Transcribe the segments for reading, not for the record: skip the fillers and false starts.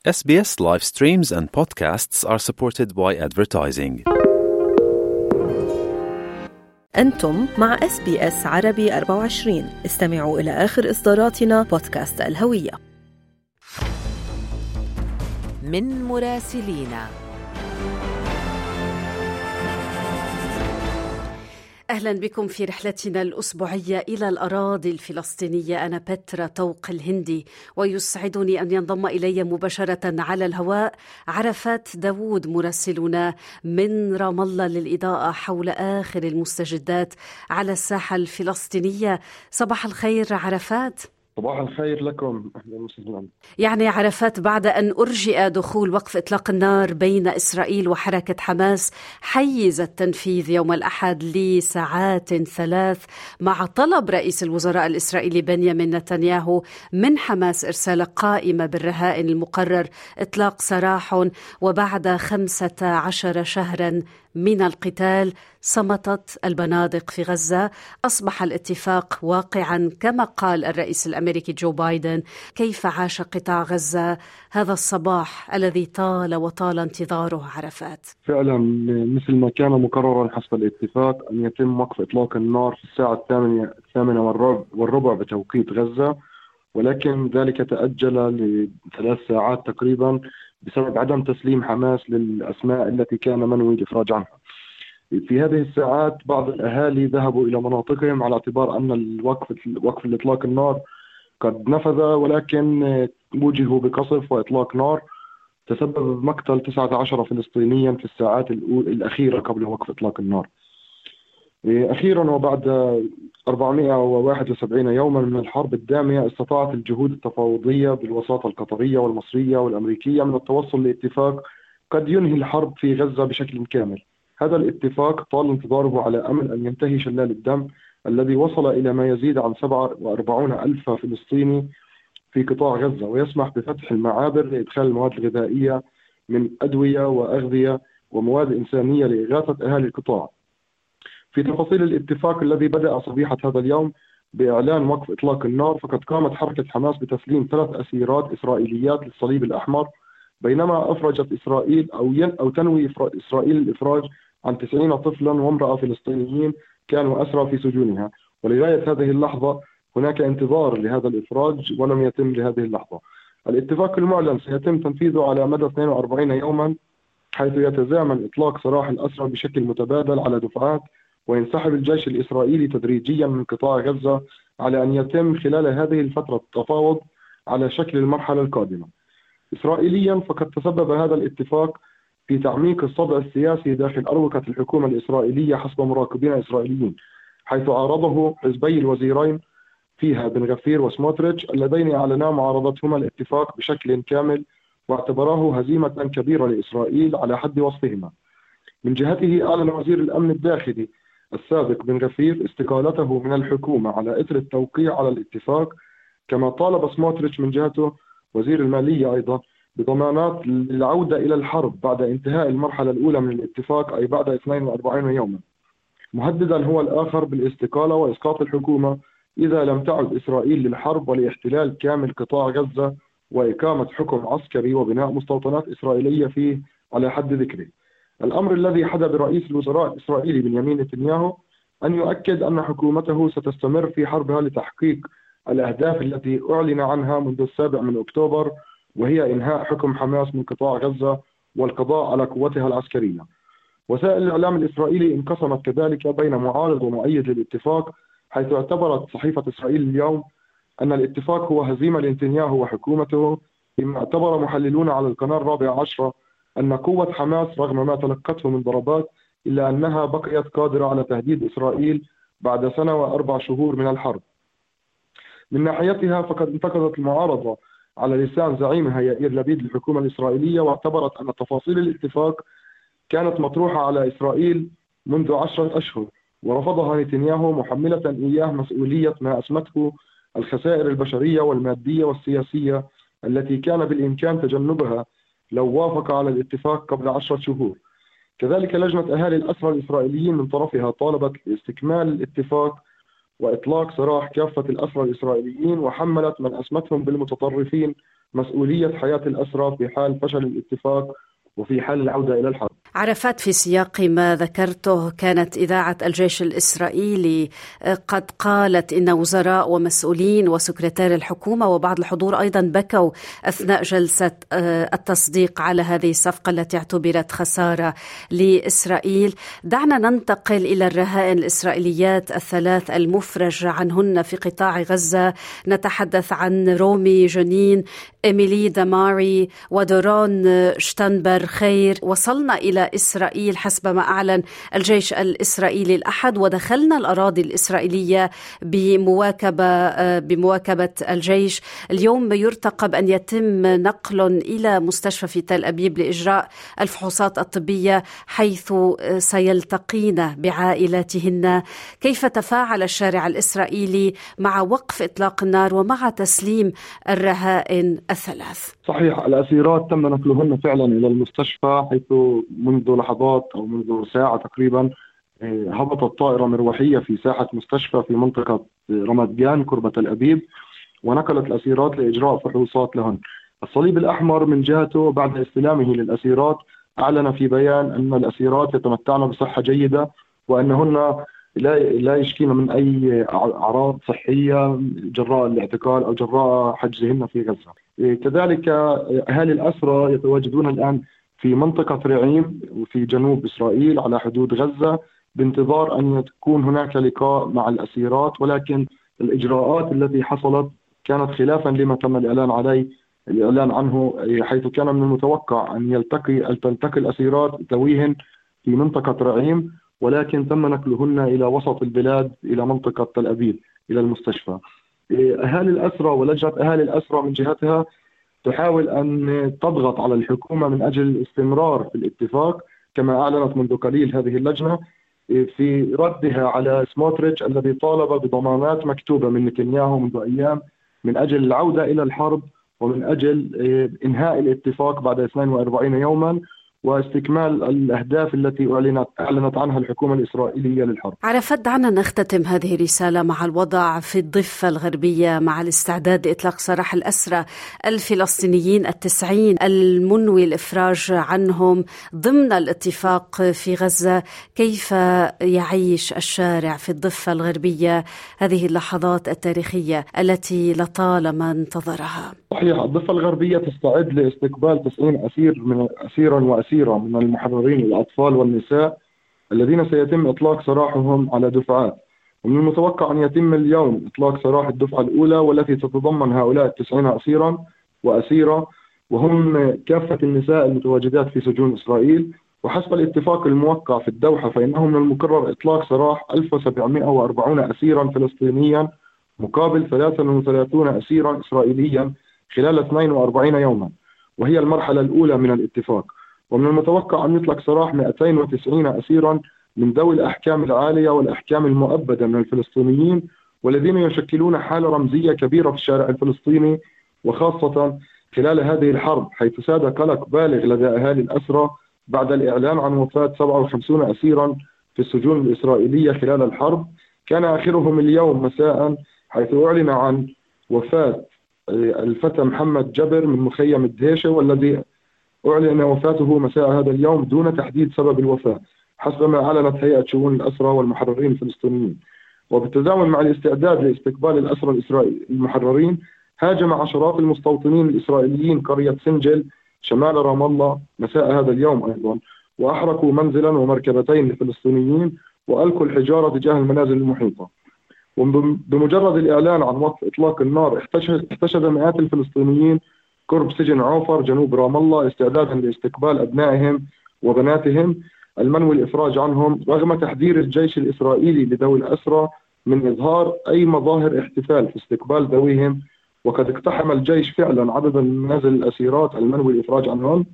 SBS live streams and podcasts are supported by advertising. أنتم مع SBS عربي 24. استمعوا إلى آخر إصداراتنا بودكاست الهوية. من مراسلينا. أهلا بكم في رحلتنا الأسبوعية إلى الأراضي الفلسطينية. أنا بترا طوق الهندي، ويسعدني أن ينضم إلي مباشرة على الهواء عرفات داوود مراسلنا من رام الله للإضاءة حول آخر المستجدات على الساحة الفلسطينية. صباح الخير عرفات. صباح الخير لكم، أهلا وسهلا. يعني عرفات، بعد أن أرجئ دخول وقف إطلاق النار بين إسرائيل وحركة حماس حيز التنفيذ يوم الأحد لساعات 3 مع طلب رئيس الوزراء الإسرائيلي بنيامين نتنياهو من حماس إرسال قائمة بالرهائن المقرر إطلاق سراح، وبعد 15 شهرا من القتال صمتت البنادق في غزة. أصبح الاتفاق واقعا كما قال الرئيس الأمريكي جو بايدن. كيف عاش قطاع غزة هذا الصباح الذي طال وطال انتظاره عرفات؟ فعلا مثل ما كان مقررا حسب الاتفاق أن يتم وقف إطلاق النار في الساعة 8:15 بتوقيت غزة، ولكن ذلك تأجل ل3 ساعات تقريبا بسبب عدم تسليم حماس للأسماء التي كان منوي الإفراج عنها. في هذه الساعات بعض الأهالي ذهبوا إلى مناطقهم على اعتبار أن وقف الإطلاق النار قد نفذ، ولكن وجهوا بقصف وإطلاق نار تسبب بمقتل 19 فلسطينيا في الساعات الأخيرة قبل وقف إطلاق النار. أخيرا وبعد 471 يوما من الحرب الدامية استطاعت الجهود التفاوضية بالوساطة القطرية والمصرية والأمريكية من التوصل لاتفاق قد ينهي الحرب في غزة بشكل كامل. هذا الاتفاق طال انتظاره على أمل أن ينتهي شلال الدم الذي وصل إلى ما يزيد عن 47 ألف فلسطيني في قطاع غزة، ويسمح بفتح المعابر لإدخال المواد الغذائية من أدوية وأغذية ومواد إنسانية لإغاثة أهالي القطاع. في تفاصيل الاتفاق الذي بدأ صبيحة هذا اليوم بإعلان وقف إطلاق النار، فقد قامت حركة حماس بتسليم 3 أسيرات إسرائيليات للصليب الأحمر، بينما أفرجت إسرائيل أو تنوي إسرائيل الإفراج عن 90 طفلا وامرأة فلسطينيين كانوا أسرى في سجونها. ولغاية هذه اللحظة هناك انتظار لهذا الإفراج ولم يتم لهذه اللحظة. الاتفاق المعلن سيتم تنفيذه على مدى 42 يوما، حيث يتزامن إطلاق سراح الأسرى بشكل متبادل على دفعات، وينسحب الجيش الإسرائيلي تدريجيا من قطاع غزة، على أن يتم خلال هذه الفترة التفاوض على شكل المرحلة القادمة. إسرائيليا فقد تسبب هذا الاتفاق في تعميق الصدع السياسي داخل أروقة الحكومة الإسرائيلية حسب مراقبين إسرائيليين، حيث عارضه حزبي الوزيرين فيها بن غفير وسموتريتش اللذين أعلنا معارضتهما الاتفاق بشكل كامل، واعتبراه هزيمة كبيرة لإسرائيل على حد وصفهما. من جهته أعلن وزير الأمن الداخلي السابق بن غفير استقالته من الحكومة على إثر التوقيع على الاتفاق، كما طالب سموتريتش من جهته وزير المالية أيضا بضمانات للعودة إلى الحرب بعد انتهاء المرحلة الأولى من الاتفاق، أي بعد 42 يوما، مهددا هو الآخر بالاستقالة وإسقاط الحكومة إذا لم تعد إسرائيل للحرب ولاحتلال كامل قطاع غزة وإقامة حكم عسكري وبناء مستوطنات إسرائيلية فيه على حد ذكره. الأمر الذي حدا برئيس الوزراء الإسرائيلي بنيامين نتنياهو أن يؤكد أن حكومته ستستمر في حربها لتحقيق الأهداف التي أعلن عنها منذ 7 أكتوبر، وهي إنهاء حكم حماس من قطاع غزة والقضاء على قوتها العسكرية. وسائل الإعلام الإسرائيلي انقسمت كذلك بين معارض ومؤيد للاتفاق، حيث اعتبرت صحيفة إسرائيل اليوم أن الاتفاق هو هزيمة لنتنياهو وحكومته، فيما اعتبر محللون على القناة 14 أن قوة حماس رغم ما تلقته من ضربات إلا أنها بقيت قادرة على تهديد إسرائيل بعد 1 و4 شهور من الحرب. من ناحيتها فقد انتقدت المعارضة على لسان زعيمها يائير لبيد الحكومة الإسرائيلية، واعتبرت أن تفاصيل الاتفاق كانت مطروحة على إسرائيل منذ 10 أشهر، ورفضها نتنياهو محملة إياه مسؤولية ما أسمته الخسائر البشرية والمادية والسياسية التي كان بالإمكان تجنبها لو وافق على الاتفاق قبل 10 شهور. كذلك لجنة أهالي الأسرى الإسرائيليين من طرفها طالبت استكمال الاتفاق وإطلاق سراح كافة الأسرى الإسرائيليين، وحملت من أسمتهم بالمتطرفين مسؤولية حياة الأسرى في حال فشل الاتفاق وفي حال العودة إلى الحرب. عرفات، في سياق ما ذكرته، كانت إذاعة الجيش الإسرائيلي قد قالت إن وزراء ومسؤولين وسكرتير الحكومة وبعض الحضور أيضا بكوا أثناء جلسة التصديق على هذه الصفقة التي اعتبرت خسارة لإسرائيل. دعنا ننتقل إلى الرهائن الإسرائيليات الثلاث المفرج عنهن في قطاع غزة. نتحدث عن رومي جنين، إيميلي دماري ودورون شتنبر خير. وصلنا إلى إسرائيل حسب ما أعلن الجيش الإسرائيلي الأحد، ودخلنا الأراضي الإسرائيلية بمواكبة الجيش. اليوم يرتقب أن يتم نقل إلى مستشفى في تل أبيب لإجراء الفحوصات الطبية، حيث سيلتقين بعائلاتهن. كيف تفاعل الشارع الإسرائيلي مع وقف إطلاق النار ومع تسليم الرهائن الثلاث؟ صحيح، الأسيرات تم نقلهن فعلا إلى المستشفى، حيث منذ لحظات أو منذ ساعة تقريبا هبطت طائرة مروحية في ساحة مستشفى في منطقة رمات جان قرب تل أبيب، ونقلت الأسيرات لإجراء فحوصات لهن. الصليب الأحمر من جهته بعد استلامه للأسيرات أعلن في بيان أن الأسيرات يتمتعن بصحة جيدة، وأنهن لا يشكين من أي أعراض صحية جراء الاعتقال أو جراء حجزهن في غزة. كذلك أهالي الأسرى يتواجدون الآن في منطقة رعيم في جنوب إسرائيل على حدود غزة بانتظار أن يكون هناك لقاء مع الأسيرات، ولكن الإجراءات التي حصلت كانت خلافا لما تم الإعلان عنه، حيث كان من المتوقع أن تلتقي الأسيرات ذويهن في منطقة رعيم، ولكن تم نقلهن إلى وسط البلاد إلى منطقة تل أبيب إلى المستشفى. أهالي الأسرى ولجنة أهالي الأسرى من جهتها تحاول أن تضغط على الحكومة من أجل الاستمرار في الاتفاق، كما أعلنت منذ قليل هذه اللجنة في ردها على سموتريتش الذي طالب بضمانات مكتوبة من نتنياهو منذ أيام من أجل العودة إلى الحرب ومن أجل إنهاء الاتفاق بعد 42 يوما واستكمال الأهداف التي أعلنت عنها الحكومة الإسرائيلية للحرب. عرفت، دعنا نختتم هذه الرسالة مع الوضع في الضفة الغربية، مع الاستعداد لإطلاق سراح الأسرى الفلسطينيين 90 المنوي الإفراج عنهم ضمن الاتفاق في غزة. كيف يعيش الشارع في الضفة الغربية هذه اللحظات التاريخية التي لطالما انتظرها؟ صحيح، الضفة الغربية تستعد لاستقبال 90 أسيرا وأسيرة من المحررين الأطفال والنساء الذين سيتم إطلاق سراحهم على دفعات، ومن المتوقع أن يتم اليوم إطلاق سراح الدفعة الأولى والتي تتضمن هؤلاء 90 أسيرا وأسيرة، وهم كافة النساء المتواجدات في سجون إسرائيل. وحسب الاتفاق الموقع في الدوحة فإنه من المقرر إطلاق سراح 1740 أسيرا فلسطينيا مقابل 33 أسيرا إسرائيليا خلال 42 يوما، وهي المرحلة الأولى من الاتفاق. ومن المتوقع أن يطلق سراح 290 أسيرا من ذوي الأحكام العالية والأحكام المؤبدة من الفلسطينيين، والذين يشكلون حالة رمزية كبيرة في الشارع الفلسطيني، وخاصة خلال هذه الحرب، حيث ساد قلق بالغ لدى أهالي الأسرى بعد الإعلان عن وفاة 57 أسيرا في السجون الإسرائيلية خلال الحرب. كان آخرهم اليوم مساء، حيث أعلن عن وفاة الفتى محمد جبر من مخيم الدهيشة، والذي أعلن وفاته مساء هذا اليوم دون تحديد سبب الوفاة حسب ما أعلنت هيئة شؤون الأسرى والمحررين الفلسطينيين. وبالتزامن مع الاستعداد لاستقبال الأسرى المحررين، هاجم عشرات المستوطنين الإسرائيليين قرية سنجل شمال رام الله مساء هذا اليوم أيضا، وأحرقوا منزلا ومركبتين لفلسطينيين وألقوا الحجارة تجاه المنازل المحيطة. وبمجرد الإعلان عن وقف إطلاق النار احتشد مئات الفلسطينيين قرب سجن عوفر جنوب رام الله استعدادا لاستقبال أبنائهم وبناتهم المنوي الإفراج عنهم، رغم تحذير الجيش الإسرائيلي لذوي الأسرى من إظهار أي مظاهر احتفال في استقبال ذويهم. وقد اقتحم الجيش فعلا عددا من منازل الأسيرات المنوي الإفراج عنهم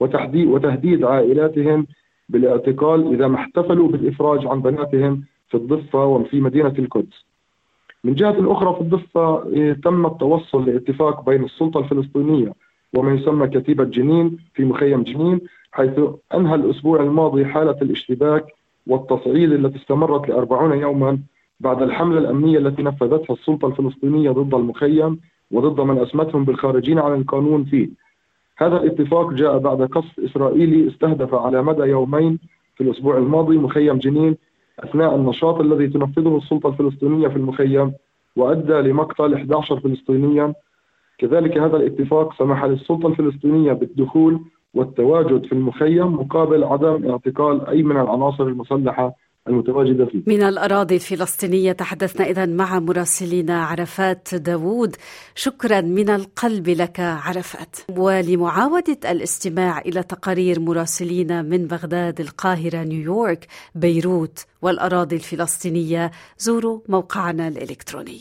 وتهديد عائلاتهم بالاعتقال إذا ما احتفلوا بالإفراج عن بناتهم في الضفة وفي مدينة القدس. من جهة أخرى في الضفة تم التوصل لاتفاق بين السلطة الفلسطينية وما يسمى كتيبة جنين في مخيم جنين، حيث أنهى الأسبوع الماضي حالة الاشتباك والتصعيد التي استمرت ل40 يوما بعد الحملة الأمنية التي نفذتها السلطة الفلسطينية ضد المخيم وضد من أسمتهم بالخارجين عن القانون فيه. هذا الاتفاق جاء بعد قصف إسرائيلي استهدف على مدى يومين في الأسبوع الماضي مخيم جنين أثناء النشاط الذي تنفذه السلطة الفلسطينية في المخيم، وأدى لمقتل 11 فلسطينيا. كذلك هذا الاتفاق سمح للسلطة الفلسطينية بالدخول والتواجد في المخيم مقابل عدم اعتقال أي من العناصر المسلحة المتواجدة فيه. من الأراضي الفلسطينية تحدثنا إذن مع مراسلنا عرفات داوود. شكرا من القلب لك عرفات. ولمعاودة الاستماع إلى تقارير مراسلينا من بغداد، القاهرة، نيويورك، بيروت والأراضي الفلسطينية زوروا موقعنا الإلكتروني.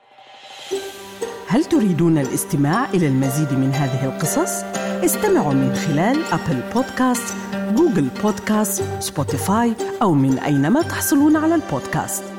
هل تريدون الاستماع إلى المزيد من هذه القصص؟ استمعوا من خلال أبل بودكاست، جوجل بودكاست، سبوتيفاي أو من أينما تحصلون على البودكاست.